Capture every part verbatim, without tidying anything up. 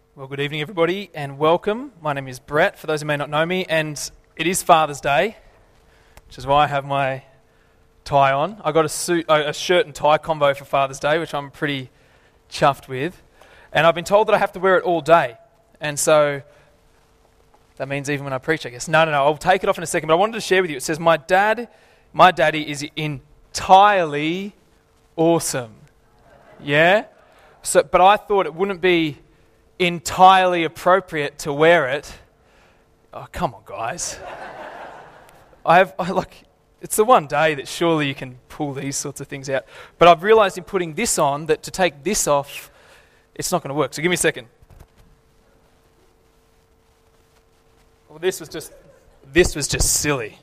Well, good evening, everybody, and welcome. My name is Brett, for those who may not know me, and it is Father's Day, which is why I have my tie on. I got a suit, a shirt and tie combo for Father's Day, which I'm pretty chuffed with, and I've been told that I have to wear it all day, and so that means even when I preach, I guess. No, no, no, I'll take it off in a second, but I wanted to share with you. It says, my dad, my daddy is entirely awesome. Yeah? So, but I thought it wouldn't be entirely appropriate to wear it. Oh, come on, guys. I have, I like, it's the one day that surely you can pull these sorts of things out. But I've realized in putting this on that to take this off, it's not going to work. So give me a second. Well, this was just, this was just silly.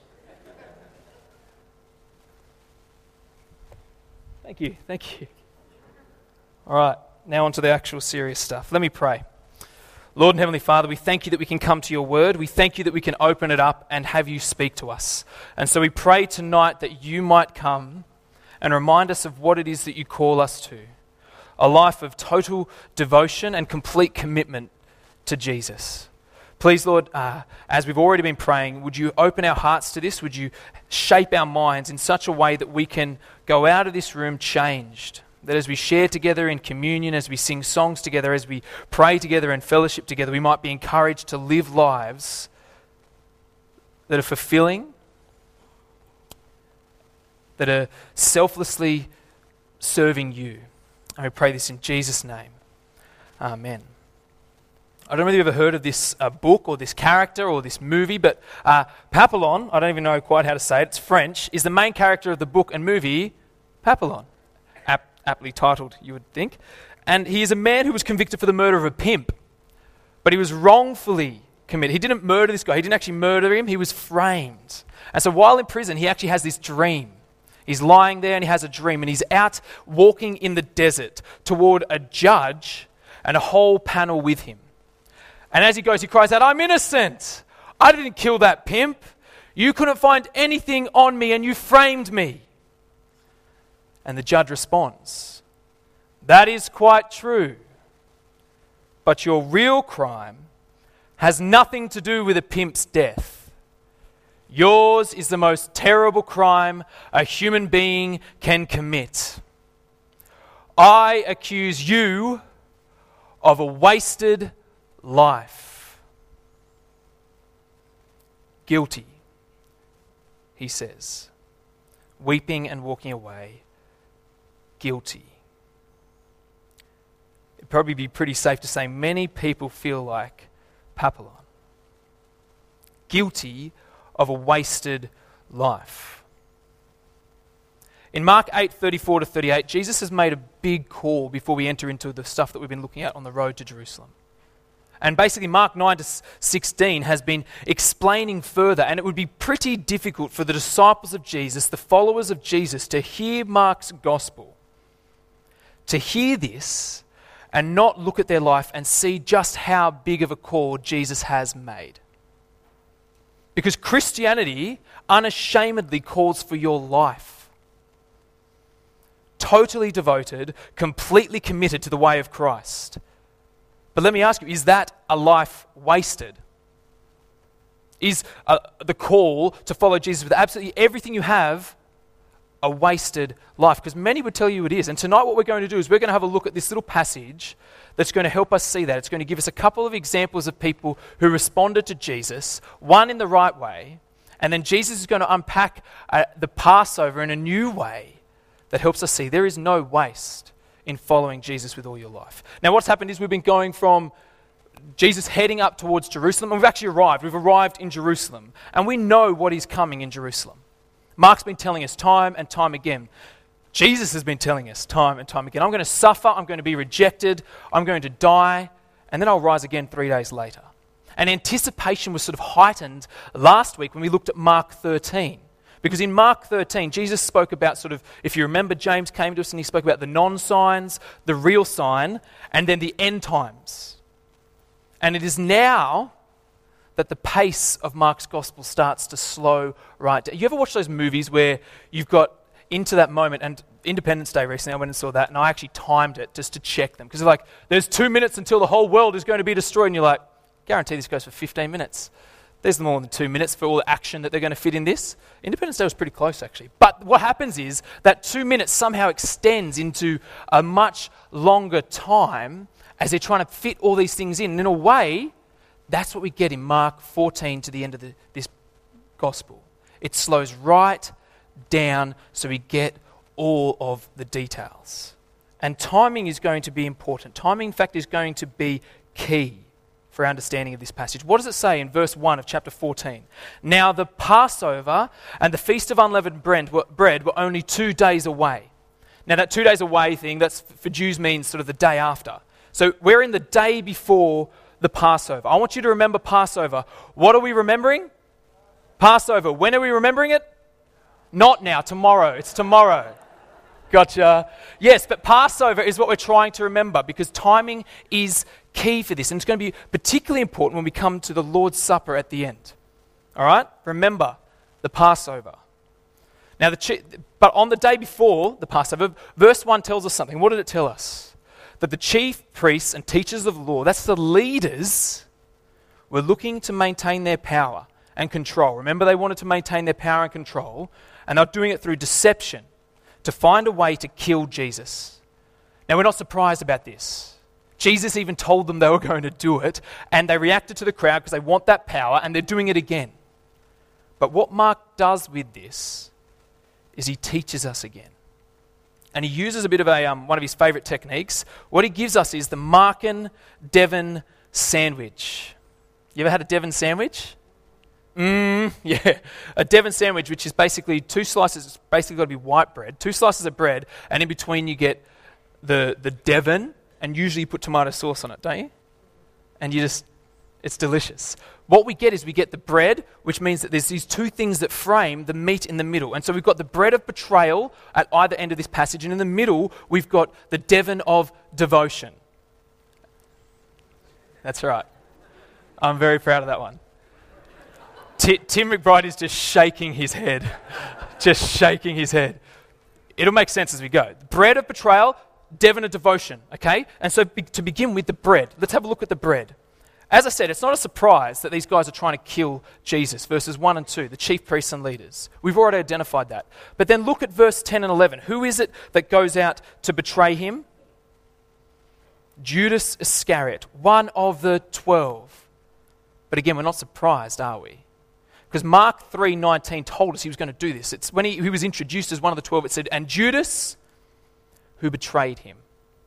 Thank you, thank you. All right. Now on to the actual serious stuff. Let me pray. Lord and Heavenly Father, we thank you that we can come to your word. We thank you that we can open it up and have you speak to us. And so we pray tonight that you might come and remind us of what it is that you call us to. A life of total devotion and complete commitment to Jesus. Please, Lord, uh, as we've already been praying, would you open our hearts to this? Would you shape our minds in such a way that we can go out of this room changed? That as we share together in communion, as we sing songs together, as we pray together and fellowship together, we might be encouraged to live lives that are fulfilling, that are selflessly serving you. And we pray this in Jesus' name. Amen. I don't know whether you've ever heard of this uh, book or this character or this movie, but uh, Papillon, I don't even know quite how to say it, it's French, is the main character of the book and movie Papillon. Aptly titled, you would think. And he is a man who was convicted for the murder of a pimp. But he was wrongfully committed. He didn't murder this guy. He didn't actually murder him. He was framed. And so while in prison, he actually has this dream. He's lying there and he has a dream. And he's out walking in the desert toward a judge and a whole panel with him. And as he goes, he cries out, "I'm innocent. I didn't kill that pimp. You couldn't find anything on me and you framed me." And the judge responds, "That is quite true, but your real crime has nothing to do with a pimp's death. Yours is the most terrible crime a human being can commit. I accuse you of a wasted life." "Guilty," he says, weeping and walking away. Guilty. It'd probably be pretty safe to say many people feel like Papillon. Guilty of a wasted life. In Mark eight, thirty-four to thirty-eight, Jesus has made a big call before we enter into the stuff that we've been looking at on the road to Jerusalem. And basically Mark nine to sixteen has been explaining further, and it would be pretty difficult for the disciples of Jesus, the followers of Jesus, to hear Mark's gospel, to hear this and not look at their life and see just how big of a call Jesus has made. Because Christianity unashamedly calls for your life. Totally devoted, completely committed to the way of Christ. But let me ask you, is that a life wasted? Is uh, the call to follow Jesus with absolutely everything you have a wasted life? Because many would tell you it is. And tonight what we're going to do is we're going to have a look at this little passage that's going to help us see that. It's going to give us a couple of examples of people who responded to Jesus, one in the right way, and then Jesus is going to unpack uh, the Passover in a new way that helps us see there is no waste in following Jesus with all your life. Now what's happened is we've been going from Jesus heading up towards Jerusalem, and we've actually arrived. We've arrived in Jerusalem, and we know what is coming in Jerusalem. Mark's been telling us time and time again. Jesus has been telling us time and time again. I'm going to suffer, I'm going to be rejected, I'm going to die, and then I'll rise again three days later. And anticipation was sort of heightened last week when we looked at Mark thirteen. Because in Mark thirteen, Jesus spoke about sort of, if you remember, James came to us and he spoke about the non-signs, the real sign, and then the end times. And it is now that the pace of Mark's gospel starts to slow right down. You ever watch those movies where you've got into that moment and Independence Day recently, I went and saw that, and I actually timed it just to check them. Because they're like, there's two minutes until the whole world is going to be destroyed. And you're like, guarantee this goes for fifteen minutes. There's more than two minutes for all the action that they're going to fit in this. Independence Day was pretty close, actually. But what happens is that two minutes somehow extends into a much longer time as they're trying to fit all these things in. And in a way, that's what we get in Mark fourteen to the end of the, this gospel. It slows right down so we get all of the details. And timing is going to be important. Timing, in fact, is going to be key for our understanding of this passage. What does it say in verse one of chapter fourteen? Now the Passover and the Feast of Unleavened Bread were, bread were only two days away. Now that two days away thing, that's for Jews means sort of the day after. So we're in the day before the Passover. I want you to remember Passover. What are we remembering? Passover. When are we remembering it? Not now, tomorrow. It's tomorrow. Gotcha. Yes, but Passover is what we're trying to remember because timing is key for this. And it's going to be particularly important when we come to the Lord's Supper at the end. All right? Remember the Passover. Now, the chi- but on the day before the Passover, verse one tells us something. What did it tell us? That the chief priests and teachers of the law, that's the leaders, were looking to maintain their power and control. Remember, they wanted to maintain their power and control, and they're doing it through deception to find a way to kill Jesus. Now, we're not surprised about this. Jesus even told them they were going to do it, and they reacted to the crowd because they want that power, and they're doing it again. But what Mark does with this is he teaches us again. And he uses a bit of a um, one of his favourite techniques. What he gives us is the Markan Devon sandwich. You ever had a Devon sandwich? Mmm, yeah. A Devon sandwich, which is basically two slices, it's basically got to be white bread, two slices of bread, and in between you get the, the Devon, and usually you put tomato sauce on it, don't you? And you just, it's delicious. What we get is we get the bread, which means that there's these two things that frame the meat in the middle. And so we've got the bread of betrayal at either end of this passage, and in the middle we've got the Devon of devotion. That's right. I'm very proud of that one. T- Tim McBride is just shaking his head. Just shaking his head. It'll make sense as we go. Bread of betrayal, Devon of devotion, okay? And so be- to begin with the bread, let's have a look at the bread. As I said, it's not a surprise that these guys are trying to kill Jesus, verses one and two, the chief priests and leaders. We've already identified that. But then look at verse ten and eleven. Who is it that goes out to betray him? Judas Iscariot, one of the twelve. But again, we're not surprised, are we? Because Mark three nineteen told us he was going to do this. It's when he, he was introduced as one of the twelve, it said, and Judas, who betrayed him.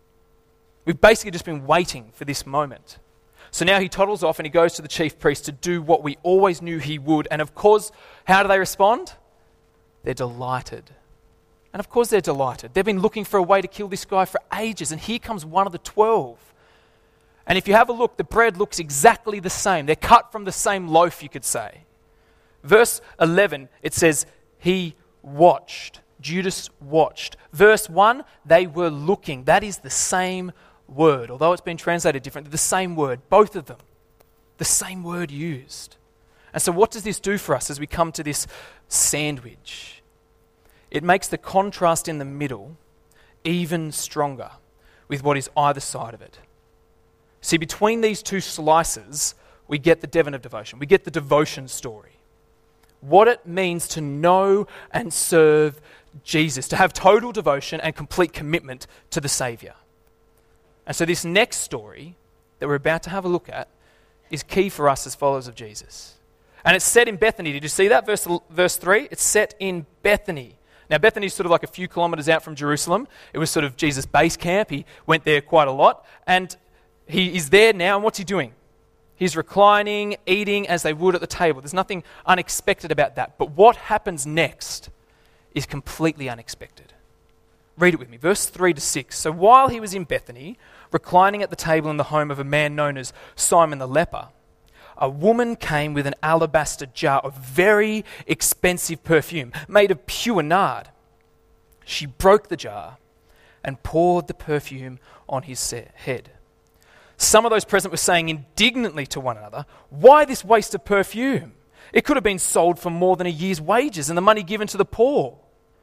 We've basically just been waiting for this moment. So now he toddles off and he goes to the chief priest to do what we always knew he would. And of course, how do they respond? They're delighted. And of course they're delighted. They've been looking for a way to kill this guy for ages. And here comes one of the twelve. And if you have a look, the bread looks exactly the same. They're cut from the same loaf, you could say. Verse eleven, it says, he watched. Judas watched. Verse one, they were looking. That is the same word. Although it's been translated differently, the same word. Both of them. The same word used. And so what does this do for us as we come to this sandwich? It makes the contrast in the middle even stronger with what is either side of it. See, between these two slices, we get the Devon of devotion. We get the devotion story. What it means to know and serve Jesus, to have total devotion and complete commitment to the Saviour. And so this next story that we're about to have a look at is key for us as followers of Jesus. And it's set in Bethany. Did you see that? Verse, verse three, it's set in Bethany. Now, Bethany is sort of like a few kilometres out from Jerusalem. It was sort of Jesus' base camp. He went there quite a lot. And he is there now, and what's he doing? He's reclining, eating as they would at the table. There's nothing unexpected about that. But what happens next is completely unexpected. Read it with me, verse three to six. So while he was in Bethany, reclining at the table in the home of a man known as Simon the leper, a woman came with an alabaster jar of very expensive perfume made of pure nard. She broke the jar and poured the perfume on his head. Some of those present were saying indignantly to one another, "Why this waste of perfume? It could have been sold for more than a year's wages and the money given to the poor."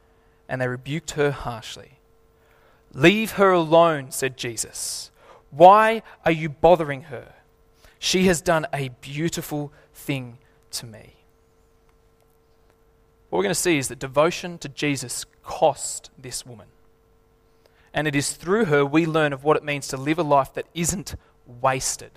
and they rebuked her harshly. "Leave her alone," said Jesus. "Why are you bothering her? She has done a beautiful thing to me." What we're going to see is that devotion to Jesus cost this woman. And it is through her we learn of what it means to live a life that isn't wasted.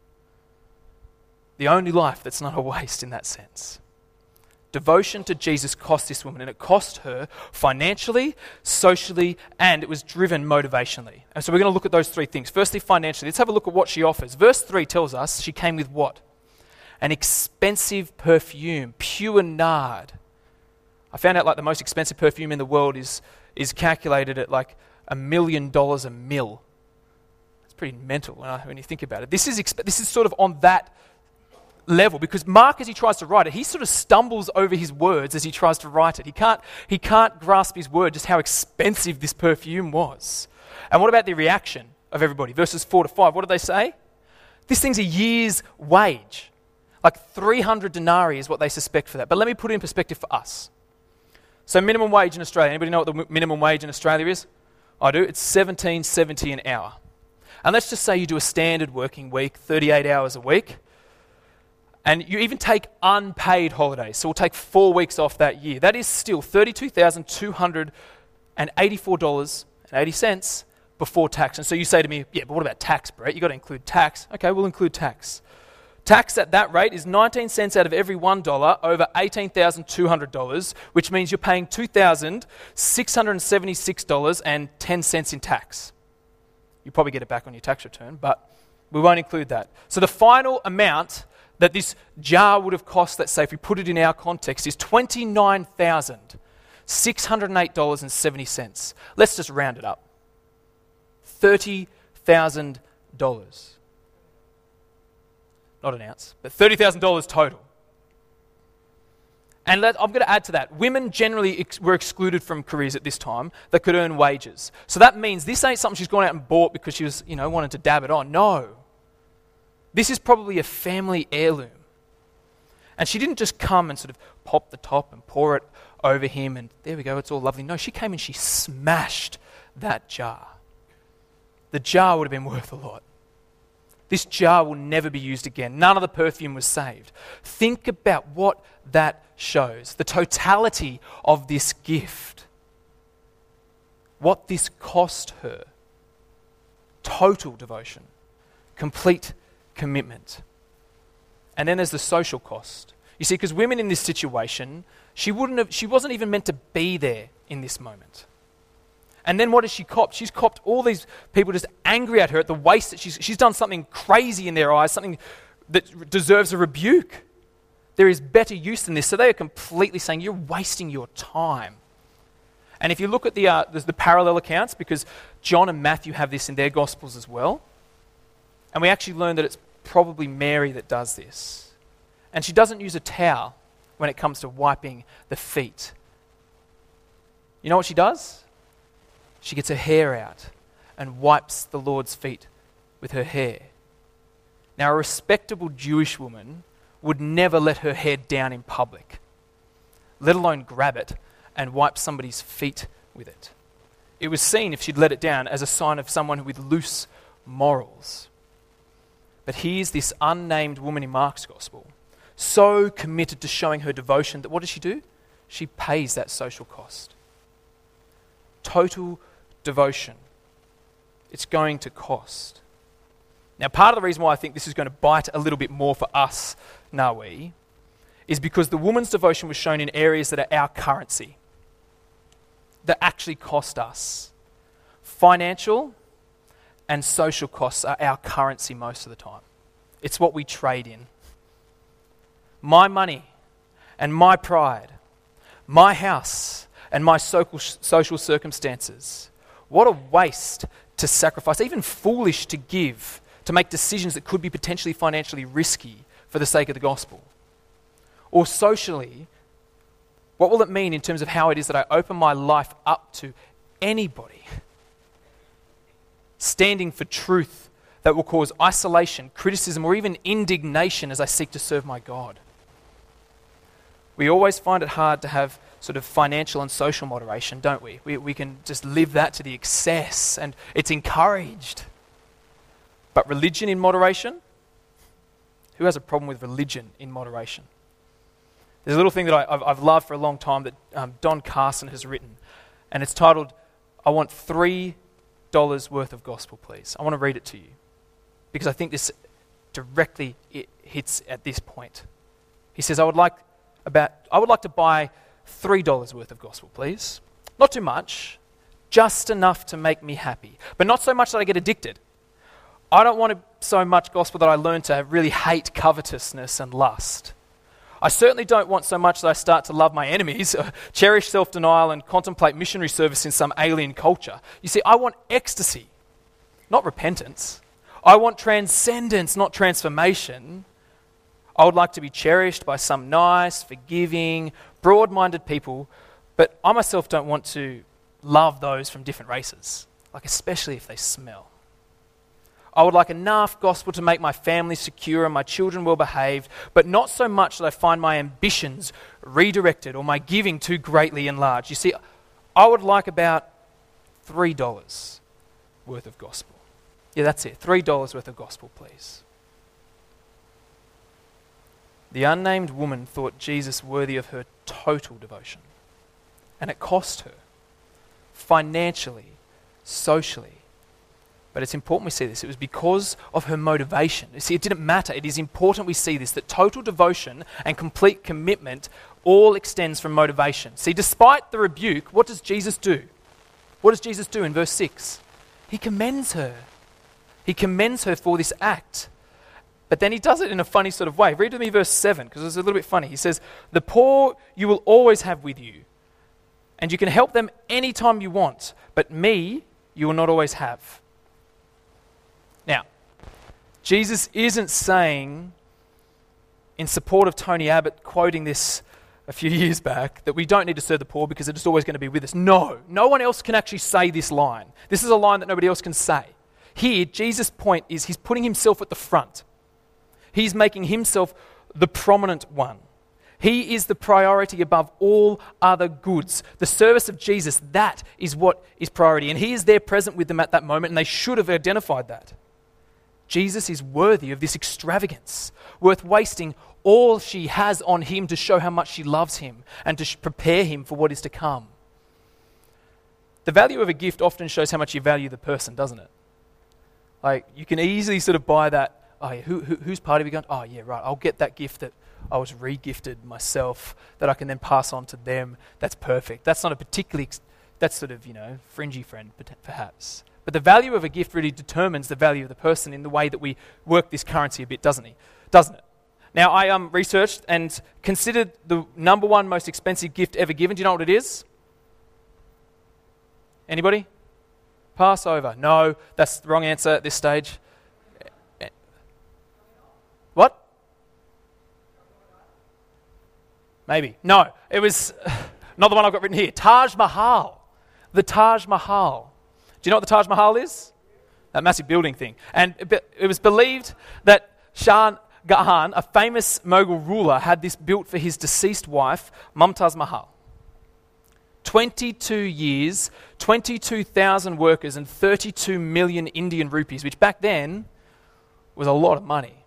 The only life that's not a waste in that sense. Devotion to Jesus cost this woman, and it cost her financially, socially, and it was driven motivationally. And so we're going to look at those three things. Firstly, financially. Let's have a look at what she offers. Verse three tells us she came with what? An expensive perfume, pure nard. I found out like the most expensive perfume in the world is, is calculated at like a million dollars a mil. It's pretty mental when, I, when you think about it. This is exp- this is sort of on that level, because Mark, as he tries to write it, he sort of stumbles over his words as he tries to write it. He can't, he can't grasp his word, just how expensive this perfume was. And what about the reaction of everybody? Verses four to five, what do they say? This thing's a year's wage. Like three hundred denarii is what they suspect for that. But let me put it in perspective for us. So minimum wage in Australia, anybody know what the minimum wage in Australia is? I do. It's seventeen seventy an hour. And let's just say you do a standard working week, thirty-eight hours a week. And you even take unpaid holidays. So we'll take four weeks off that year. That is still thirty-two thousand two hundred eighty-four dollars and eighty cents before tax. And so you say to me, yeah, but what about tax, Brett? You've got to include tax. Okay, we'll include tax. Tax at that rate is nineteen cents out of every one dollar over eighteen thousand two hundred dollars, which means you're paying two thousand six hundred seventy-six dollars and ten cents in tax. You probably get it back on your tax return, but we won't include that. So the final amount that this jar would have cost, let's say if we put it in our context, is twenty-nine thousand six hundred eight dollars and seventy cents. Let's just round it up. thirty thousand dollars. Not an ounce, but thirty thousand dollars total. And let, I'm going to add to that. Women generally ex- were excluded from careers at this time that could earn wages. So that means this ain't something she's gone out and bought because she was, you know, wanted to dab it on. No. This is probably a family heirloom. And she didn't just come and sort of pop the top and pour it over him and there we go, it's all lovely. No, she came and she smashed that jar. The jar would have been worth a lot. This jar will never be used again. None of the perfume was saved. Think about what that shows. The totality of this gift. What this cost her. Total devotion. Complete commitment. And then there's the social cost. You see, because women in this situation, she wouldn't have, she wasn't even meant to be there in this moment. And then what has she copped? She's copped all these people just angry at her at the waste that she's, she's done something crazy in their eyes, something that deserves a rebuke. There is better use than this. So they are completely saying, you're wasting your time. And if you look at the, uh, the, the parallel accounts, because John and Matthew have this in their Gospels as well, and we actually learn that it's probably Mary that does this. And she doesn't use a towel when it comes to wiping the feet. You know what she does? She gets her hair out and wipes the Lord's feet with her hair. Now, a respectable Jewish woman would never let her hair down in public, let alone grab it and wipe somebody's feet with it. It was seen, if she'd let it down, as a sign of someone with loose morals. But here's this unnamed woman in Mark's Gospel, so committed to showing her devotion that what does she do? She pays that social cost. Total devotion. It's going to cost. Now, part of the reason why I think this is going to bite a little bit more for us, Nawi, is because the woman's devotion was shown in areas that are our currency, that actually cost us. Financial and social costs are our currency most of the time. It's what we trade in. My money and my pride, my house and my social social circumstances. What a waste to sacrifice, even foolish to give, to make decisions that could be potentially financially risky for the sake of the gospel. Or socially, what will it mean in terms of how it is that I open my life up to anybody standing for truth that will cause isolation, criticism, or even indignation as I seek to serve my God? We always find it hard to have sort of financial and social moderation, don't we? We, we can just live that to the excess, and it's encouraged. But religion in moderation? Who has a problem with religion in moderation? There's a little thing that I, I've, I've loved for a long time that um, Don Carson has written, and it's titled, I want three dollars worth of gospel, please. I want to read it to you, because I think this directly it hits at this point. He says, I would like about I would like to buy three dollars worth of gospel, please. Not too much, just enough to make me happy, but not so much that I get addicted. I don't want so much gospel that I learn to really hate covetousness and lust. I certainly don't want so much that I start to love my enemies, cherish self-denial, and contemplate missionary service in some alien culture. You see, I want ecstasy, not repentance. I want transcendence, not transformation. I would like to be cherished by some nice, forgiving, broad-minded people, but I myself don't want to love those from different races, like especially if they smell. I would like enough gospel to make my family secure and my children well behaved, but not so much that I find my ambitions redirected or my giving too greatly enlarged. You see, I would like about three dollars worth of gospel. Yeah, that's it. three dollars worth of gospel, please. The unnamed woman thought Jesus worthy of her total devotion, and it cost her financially, socially. But it's important we see this. It was because of her motivation. You see, it didn't matter. It is important we see this, that total devotion and complete commitment all extends from motivation. See, despite the rebuke, what does Jesus do? What does Jesus do in verse six? He commends her. He commends her for this act. But then he does it in a funny sort of way. Read with me verse seven, because it's a little bit funny. He says, the poor you will always have with you, and you can help them anytime you want, but me you will not always have. Now, Jesus isn't saying, in support of Tony Abbott quoting this a few years back, that we don't need to serve the poor because it is always going to be with us. No, no one else can actually say this line. This is a line that nobody else can say. Here, Jesus' point is he's putting himself at the front. He's making himself the prominent one. He is the priority above all other goods. The service of Jesus, that is what is priority. And he is there present with them at that moment, and they should have identified that. Jesus is worthy of this extravagance, worth wasting all she has on him to show how much she loves him and to prepare him for what is to come. The value of a gift often shows how much you value the person, doesn't it? Like, you can easily sort of buy that, oh yeah, who, who, whose party are we going to? Oh yeah, right, I'll get that gift that I was re-gifted myself that I can then pass on to them. That's perfect. That's not a particularly, that's sort of, you know, fringy friend perhaps. But the value of a gift really determines the value of the person in the way that we work this currency a bit, doesn't he? Doesn't it? Now, I um, researched and considered the number one most expensive gift ever given. Do you know what it is? Anybody? Passover. No, that's the wrong answer at this stage. What? Maybe. No, it was not the one I've got written here. Taj Mahal. The Taj Mahal. Do you know what the Taj Mahal is? That massive building thing. And it was believed that Shah Jahan, a famous Mughal ruler, had this built for his deceased wife, Mumtaz Mahal. twenty-two years, twenty-two thousand workers, and thirty-two million Indian rupees, which back then was a lot of money.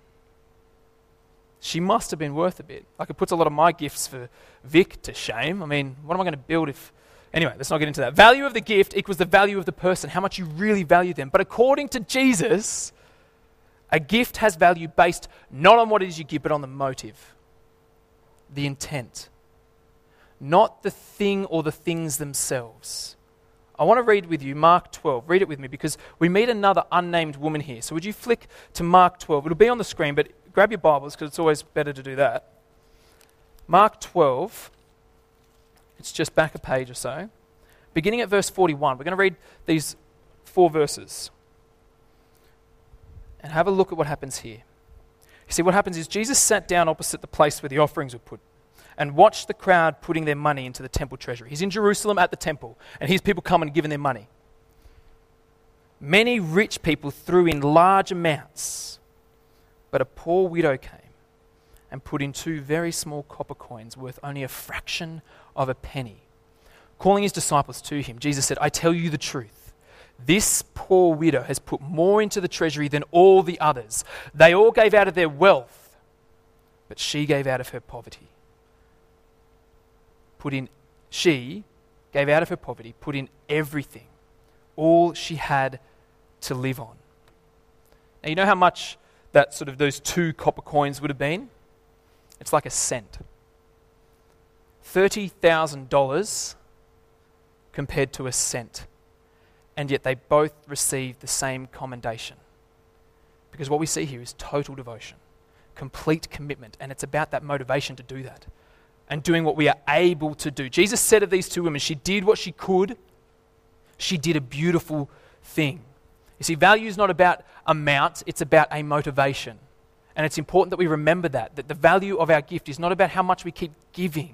She must have been worth a bit. Like, it puts a lot of my gifts for Vic to shame. I mean, what am I going to build if... Anyway, let's not get into that. Value of the gift equals the value of the person, how much you really value them. But according to Jesus, a gift has value based not on what it is you give, but on the motive, the intent, not the thing or the things themselves. I want to read with you Mark twelve. Read it with me, because we meet another unnamed woman here. So would you flick to Mark twelve? It'll be on the screen, but grab your Bibles, because it's always better to do that. Mark twelve. It's just back a page or so. Beginning at verse forty-one, we're going to read these four verses and have a look at what happens here. You see, what happens is Jesus sat down opposite the place where the offerings were put and watched the crowd putting their money into the temple treasury. He's in Jerusalem at the temple, and here's people coming and giving their money. Many rich people threw in large amounts, but a poor widow came and put in two very small copper coins worth only a fraction of a penny. Calling his disciples to him, Jesus said, I tell you the truth. This poor widow has put more into the treasury than all the others. They all gave out of their wealth, but she gave out of her poverty. Put in, she gave out of her poverty, put in everything, all she had to live on. Now, you know how much that sort of those two copper coins would have been? It's like a cent. thirty thousand dollars compared to a cent. And yet they both received the same commendation. Because what we see here is total devotion, complete commitment, and it's about that motivation to do that and doing what we are able to do. Jesus said of these two women, she did what she could. She did a beautiful thing. You see, value is not about amount, it's about a motivation. And it's important that we remember that, that the value of our gift is not about how much we keep giving.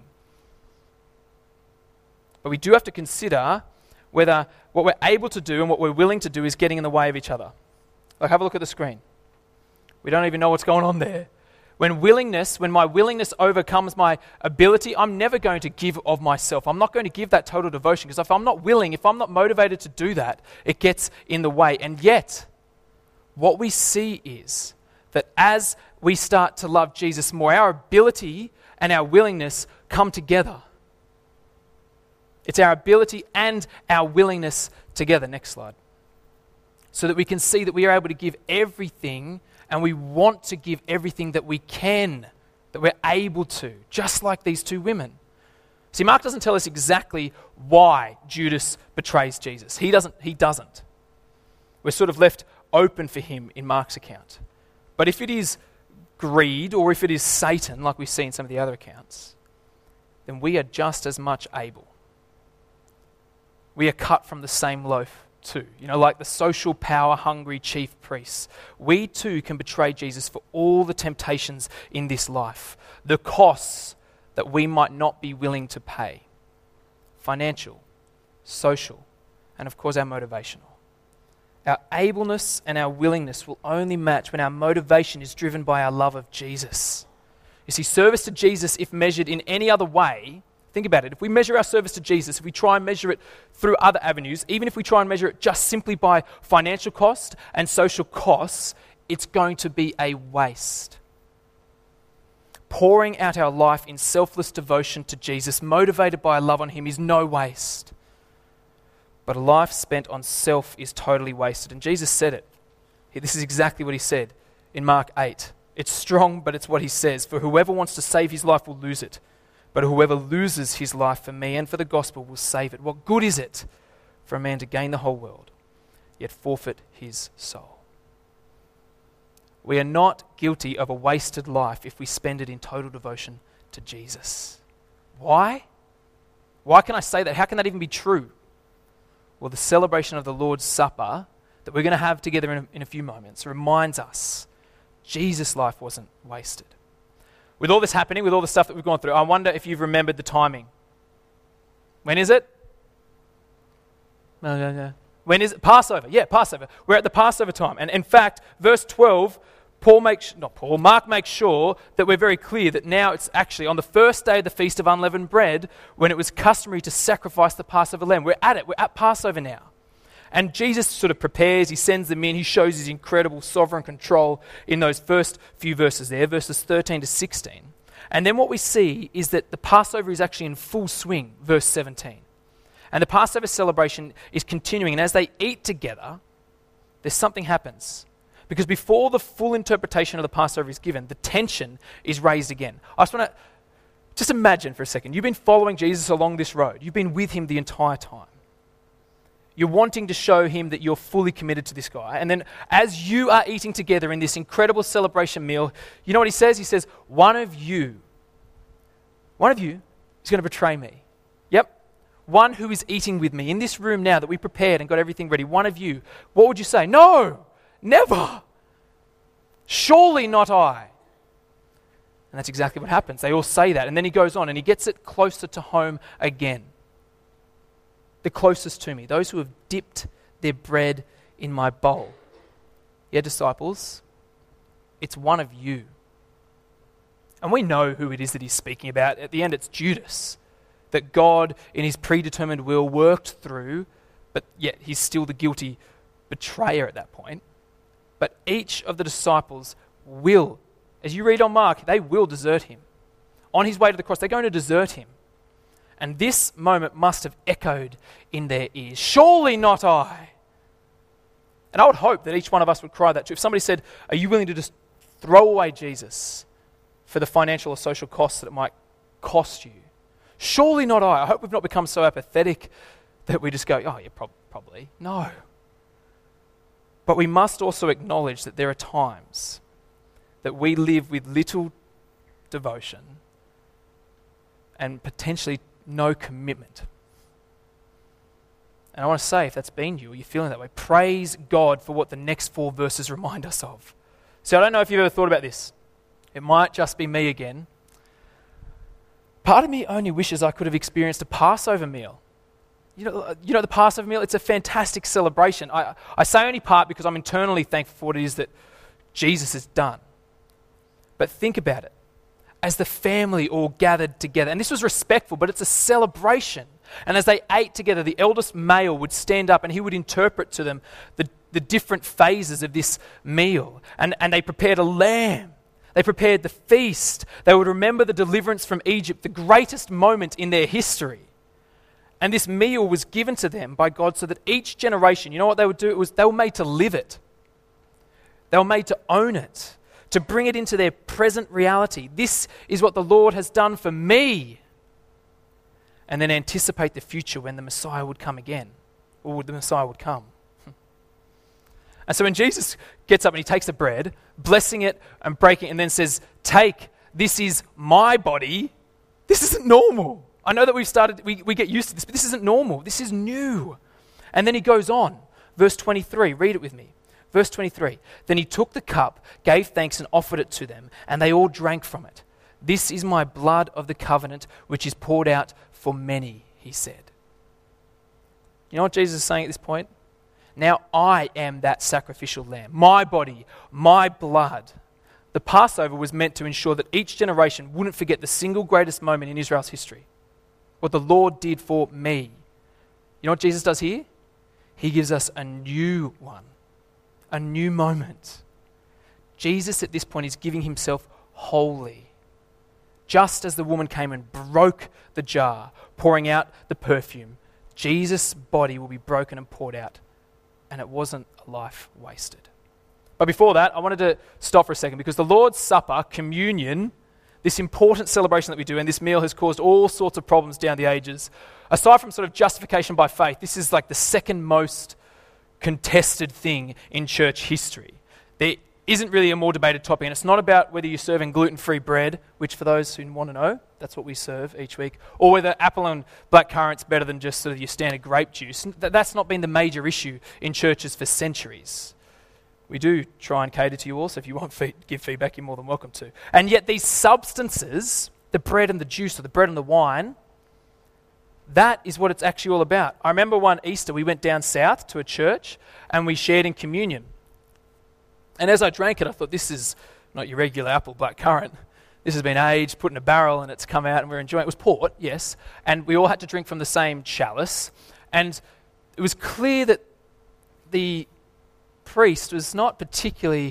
But we do have to consider whether what we're able to do and what we're willing to do is getting in the way of each other. Like, have a look at the screen. We don't even know what's going on there. When willingness, when my willingness overcomes my ability, I'm never going to give of myself. I'm not going to give that total devotion, because if I'm not willing, if I'm not motivated to do that, it gets in the way. And yet, what we see is that as we start to love Jesus more, our ability and our willingness come together. It's our ability and our willingness together. Next slide. So that we can see that we are able to give everything, and we want to give everything that we can, that we're able to, just like these two women. See, Mark doesn't tell us exactly why Judas betrays Jesus. He doesn't. He doesn't. We're sort of left open for him in Mark's account. But if it is greed, or if it is Satan, like we see in some of the other accounts, then we are just as much able. We are cut from the same loaf too. You know, like the social power hungry chief priests. We too can betray Jesus for all the temptations in this life. The costs that we might not be willing to pay. Financial, social, and of course our motivational. Our ableness and our willingness will only match when our motivation is driven by our love of Jesus. You see, service to Jesus, if measured in any other way, think about it. If we measure our service to Jesus, if we try and measure it through other avenues, even if we try and measure it just simply by financial cost and social costs, it's going to be a waste. Pouring out our life in selfless devotion to Jesus, motivated by a love on him, is no waste. But a life spent on self is totally wasted. And Jesus said it. This is exactly what he said in Mark eight. It's strong, but it's what he says. For whoever wants to save his life will lose it. But whoever loses his life for me and for the gospel will save it. What good is it for a man to gain the whole world, yet forfeit his soul? We are not guilty of a wasted life if we spend it in total devotion to Jesus. Why? Why can I say that? How can that even be true? Well, the celebration of the Lord's Supper that we're going to have together in a, in a few moments reminds us Jesus' life wasn't wasted. With all this happening, with all the stuff that we've gone through, I wonder if you've remembered the timing. When is it? No, no, no. When is it? Passover. Yeah, Passover. We're at the Passover time. And in fact, verse twelve, Paul makes, not Paul, Mark makes sure that we're very clear that now it's actually on the first day of the Feast of Unleavened Bread when it was customary to sacrifice the Passover lamb. We're at it. We're at Passover now. And Jesus sort of prepares, he sends them in, he shows his incredible sovereign control in those first few verses there, verses thirteen to sixteen. And then what we see is that the Passover is actually in full swing, verse seventeen. And the Passover celebration is continuing, and as they eat together, there's something happens. Because before the full interpretation of the Passover is given, the tension is raised again. I just want to, just imagine for a second, you've been following Jesus along this road. You've been with him the entire time. You're wanting to show him that you're fully committed to this guy. And then as you are eating together in this incredible celebration meal, you know what he says? He says, one of you, one of you is going to betray me. Yep. One who is eating with me in this room now that we prepared and got everything ready. One of you. What would you say? No, never. Surely not I. And that's exactly what happens. They all say that. And then he goes on and he gets it closer to home again. The closest to me, those who have dipped their bread in my bowl. Yeah, disciples, it's one of you. And we know who it is that he's speaking about. At the end, it's Judas, that God, in his predetermined will, worked through, but yet he's still the guilty betrayer at that point. But each of the disciples will, as you read on Mark, they will desert him. On his way to the cross, they're going to desert him. And this moment must have echoed in their ears. Surely not I. And I would hope that each one of us would cry that too. If somebody said, are you willing to just throw away Jesus for the financial or social costs that it might cost you? Surely not I. I hope we've not become so apathetic that we just go, oh yeah, prob- probably. No. But we must also acknowledge that there are times that we live with little devotion and potentially no commitment. And I want to say, if that's been you or you're feeling that way, praise God for what the next four verses remind us of. So I don't know if you've ever thought about this. It might just be me again. Part of me only wishes I could have experienced a Passover meal. You know, you know the Passover meal, it's a fantastic celebration. I, I say only part because I'm internally thankful for what it is that Jesus has done. But think about it. As the family all gathered together, and this was respectful, but it's a celebration. And as they ate together, the eldest male would stand up and he would interpret to them the, the different phases of this meal. And, and they prepared a lamb. They prepared the feast. They would remember the deliverance from Egypt, the greatest moment in their history. And this meal was given to them by God so that each generation, you know what they would do? It was they were made to live it. They were made to own it, to bring it into their present reality. This is what the Lord has done for me. And then anticipate the future when the Messiah would come again, or the Messiah would come. And so when Jesus gets up and he takes the bread, blessing it and breaking it, and then says, take, this is my body, this isn't normal. I know that we've started, we, we get used to this, but this isn't normal. This is new. And then he goes on, verse twenty-three, read it with me. Verse twenty-three, then he took the cup, gave thanks and offered it to them, and they all drank from it. This is my blood of the covenant, which is poured out for many, he said. You know what Jesus is saying at this point? Now I am that sacrificial lamb, my body, my blood. The Passover was meant to ensure that each generation wouldn't forget the single greatest moment in Israel's history. What the Lord did for me. You know what Jesus does here? He gives us a new one, a new moment. Jesus at this point is giving himself wholly. Just as the woman came and broke the jar, pouring out the perfume, Jesus' body will be broken and poured out, and it wasn't a life wasted. But before that, I wanted to stop for a second because the Lord's Supper, communion, this important celebration that we do, and this meal has caused all sorts of problems down the ages. Aside from sort of justification by faith, this is like the second most contested thing in church history. There isn't really a more debated topic, and it's not about whether you're serving gluten-free bread, which for those who want to know, that's what we serve each week, or whether apple and black currant's better than just sort of your standard grape juice. That's not been the major issue in churches for centuries. We do try and cater to you all, so if you want to give feedback, you're more than welcome to. And yet these substances, the bread and the juice, or the bread and the wine, that is what it's actually all about. I remember one Easter, we went down south to a church, and we shared in communion. And as I drank it, I thought, this is not your regular apple black currant. This has been aged, put in a barrel, and it's come out, and we're enjoying it. It was port, yes, and we all had to drink from the same chalice. And it was clear that the priest was not particularly,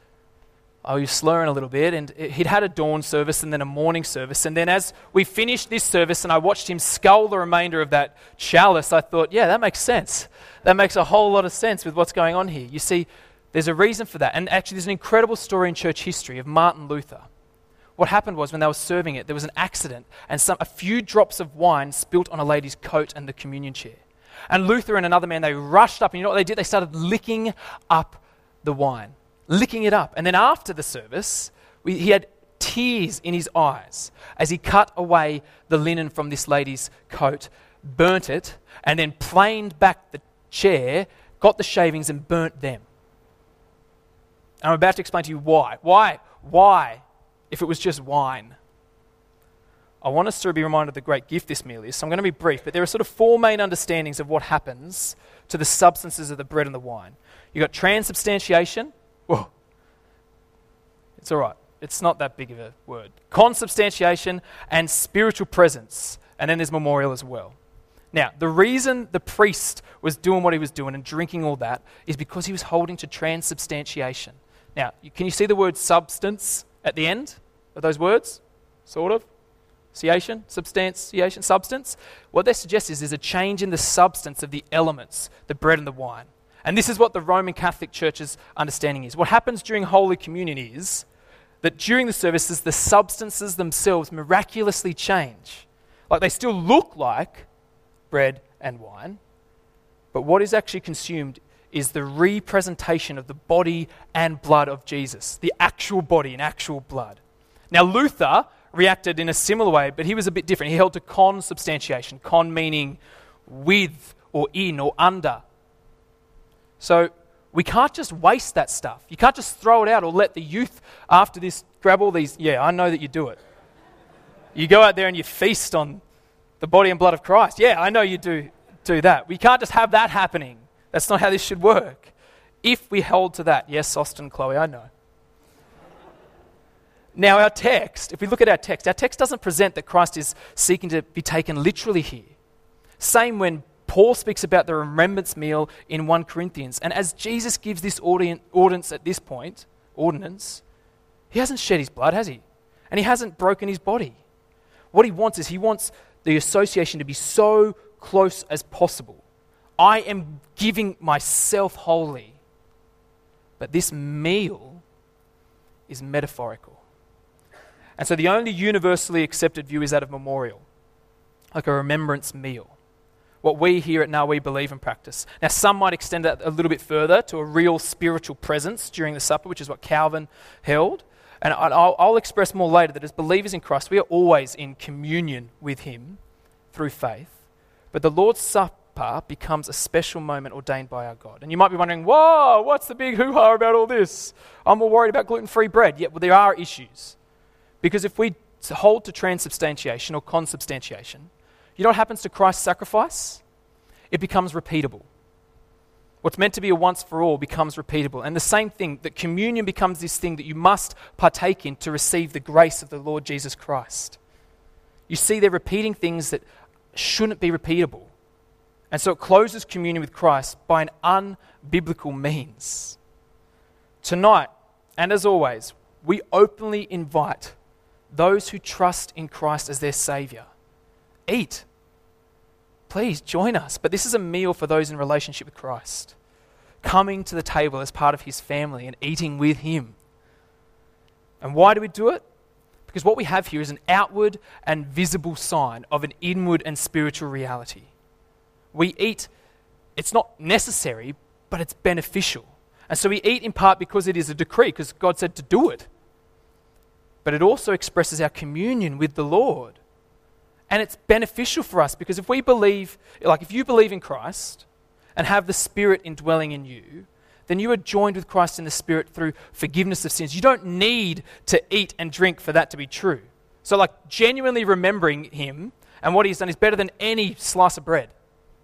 oh, he was slurring a little bit, and he'd had a dawn service and then a morning service. And then as we finished this service and I watched him scull the remainder of that chalice, I thought, yeah, that makes sense. That makes a whole lot of sense with what's going on here. You see, there's a reason for that. And actually, there's an incredible story in church history of Martin Luther. What happened was when they were serving it, there was an accident and some a few drops of wine spilt on a lady's coat and the communion chair. And Luther and another man, they rushed up, and you know what they did? They started licking up the wine, licking it up. And then after the service, we, he had tears in his eyes as he cut away the linen from this lady's coat, burnt it, and then planed back the chair, got the shavings and burnt them. And I'm about to explain to you why. Why? Why? If it was just wine. I want us to be reminded of the great gift this meal is. So I'm going to be brief, but there are sort of four main understandings of what happens to the substances of the bread and the wine. You've got transubstantiation. Whoa. It's all right. It's not that big of a word. Consubstantiation and spiritual presence. And then there's memorial as well. Now, the reason the priest was doing what he was doing and drinking all that is because he was holding to transubstantiation. Now, can you see the word substance at the end of those words? Sort of. Substantiation, substantiation, substance. What that suggests is there's a change in the substance of the elements, the bread and the wine. And this is what the Roman Catholic Church's understanding is. What happens during Holy Communion is that during the services, the substances themselves miraculously change. Like they still look like bread and wine, but what is actually consumed is the representation of the body and blood of Jesus, the actual body and actual blood. Now, Luther reacted in a similar way, but he was a bit different. He held to consubstantiation, con meaning with or in or under. So we can't just waste that stuff. You can't just throw it out or let the youth after this grab all these. Yeah, I know that you do it. You go out there and you feast on the body and blood of Christ. Yeah, I know you do do that. We can't just have that happening. That's not how this should work. If we hold to that. Yes, Austin, Chloe, I know. Now our text, if we look at our text, our text doesn't present that Christ is seeking to be taken literally here. Same when Paul speaks about the remembrance meal in First Corinthians. And as Jesus gives this ordinance at this point, ordinance, he hasn't shed his blood, has he? And he hasn't broken his body. What he wants is he wants the association to be so close as possible. I am giving myself wholly. But this meal is metaphorical. And so the only universally accepted view is that of memorial, like a remembrance meal. What we here at Now We believe and practice. Now some might extend that a little bit further to a real spiritual presence during the supper, which is what Calvin held. And I'll, I'll express more later that as believers in Christ, we are always in communion with him through faith. But the Lord's Supper becomes a special moment ordained by our God. And you might be wondering, whoa, what's the big hoo-ha about all this? I'm more worried about gluten-free bread. Yeah, well, there are issues. Because if we hold to transubstantiation or consubstantiation, you know what happens to Christ's sacrifice? It becomes repeatable. What's meant to be a once for all becomes repeatable. And the same thing, that communion becomes this thing that you must partake in to receive the grace of the Lord Jesus Christ. You see, they're repeating things that shouldn't be repeatable. And so it closes communion with Christ by an unbiblical means. Tonight, and as always, we openly invite those who trust in Christ as their Saviour. Eat. Please join us. But this is a meal for those in relationship with Christ. Coming to the table as part of his family and eating with him. And why do we do it? Because what we have here is an outward and visible sign of an inward and spiritual reality. We eat, it's not necessary, but it's beneficial. And so we eat in part because it is a decree, because God said to do it. But it also expresses our communion with the Lord. And it's beneficial for us because if we believe, like if you believe in Christ and have the Spirit indwelling in you, then you are joined with Christ in the Spirit through forgiveness of sins. You don't need to eat and drink for that to be true. So like genuinely remembering him and what he's done is better than any slice of bread.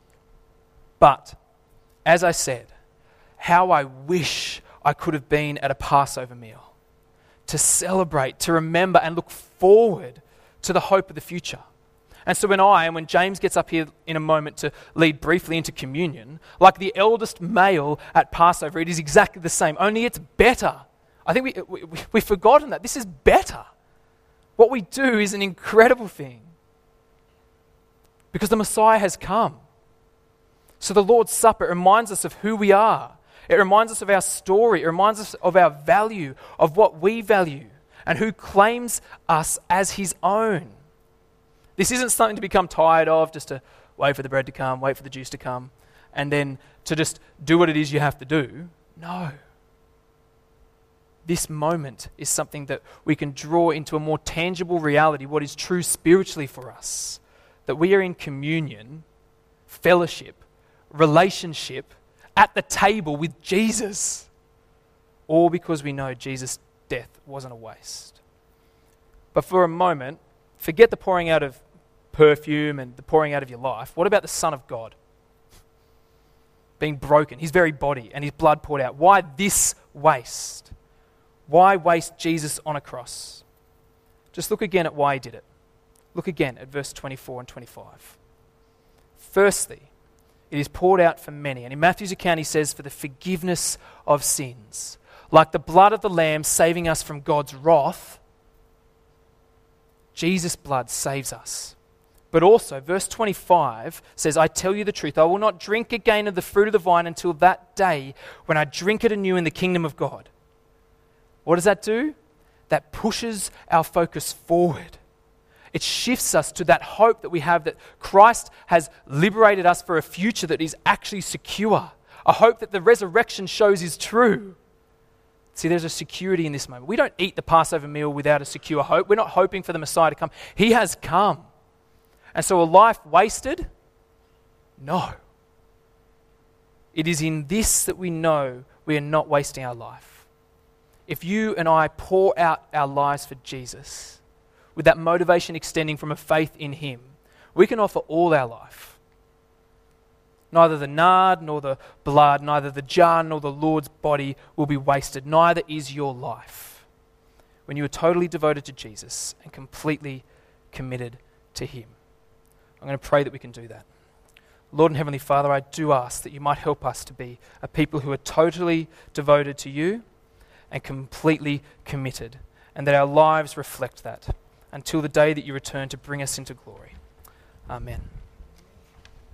But, as I said, how I wish I could have been at a Passover meal to celebrate, to remember and look forward to the hope of the future. And so when I, and when James gets up here in a moment to lead briefly into communion, like the eldest male at Passover, it is exactly the same, only it's better. I think we, we, we've forgotten that. This is better. What we do is an incredible thing because the Messiah has come. So the Lord's Supper reminds us of who we are. It reminds us of our story. It reminds us of our value, of what we value, and who claims us as his own. This isn't something to become tired of, just to wait for the bread to come, wait for the juice to come, and then to just do what it is you have to do. No. This moment is something that we can draw into a more tangible reality, what is true spiritually for us. That we are in communion, fellowship, relationship, at the table with Jesus. All because we know Jesus' death wasn't a waste. But for a moment, forget the pouring out of perfume and the pouring out of your life. What about the Son of God? Being broken, his very body and his blood poured out. Why this waste? Why waste Jesus on a cross? Just look again at why he did it. Look again at verse twenty-four and twenty-five. Firstly, it is poured out for many. And in Matthew's account, he says, for the forgiveness of sins. Like the blood of the Lamb saving us from God's wrath, Jesus' blood saves us. But also, verse twenty-five says, I tell you the truth, I will not drink again of the fruit of the vine until that day when I drink it anew in the kingdom of God. What does that do? That pushes our focus forward. It shifts us to that hope that we have that Christ has liberated us for a future that is actually secure. A hope that the resurrection shows is true. See, there's a security in this moment. We don't eat the Passover meal without a secure hope. We're not hoping for the Messiah to come. He has come. And so a life wasted? No. It is in this that we know we are not wasting our life. If you and I pour out our lives for Jesus, with that motivation extending from a faith in him, we can offer all our life. Neither the nard nor the blood, neither the jar nor the Lord's body will be wasted. Neither is your life. When you are totally devoted to Jesus and completely committed to him. I'm going to pray that we can do that. Lord and Heavenly Father, I do ask that you might help us to be a people who are totally devoted to you and completely committed, and that our lives reflect that until the day that you return to bring us into glory. Amen.